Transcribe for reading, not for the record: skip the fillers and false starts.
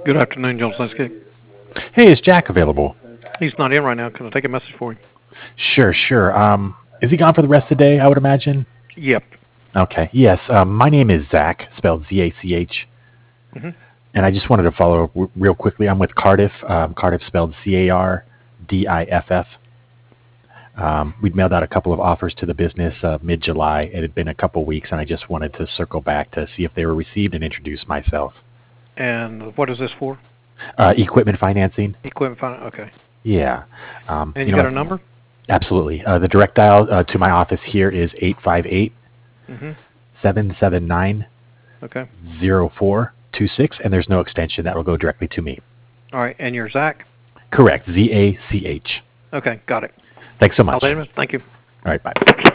Good afternoon, John Slinsky. Hey, is Jack available? He's not in right now. Can I take a message for him? Sure. Is he gone for the rest of the day, I would imagine? Yep. Okay, yes. My name is Zach, spelled Z-A-C-H, hmm and I just wanted to follow up real quickly. I'm with Cardiff, Cardiff spelled C-A-R-D-I-F-F. We'd mailed out a couple of offers to the business mid-July. It had been a couple weeks, and I just wanted to circle back to see if they were received and introduce myself. And what is this for? Equipment financing? Equipment finance. Okay. Yeah. And you got a number? Absolutely. The direct dial to my office here is 858 hmm 779 Okay. 0426, and there's no extension. That will go directly to me. All right. And you're Zach? Correct. ZACH. Okay. Got it. Thanks so I'll much. let him know. Thank you. All right, bye.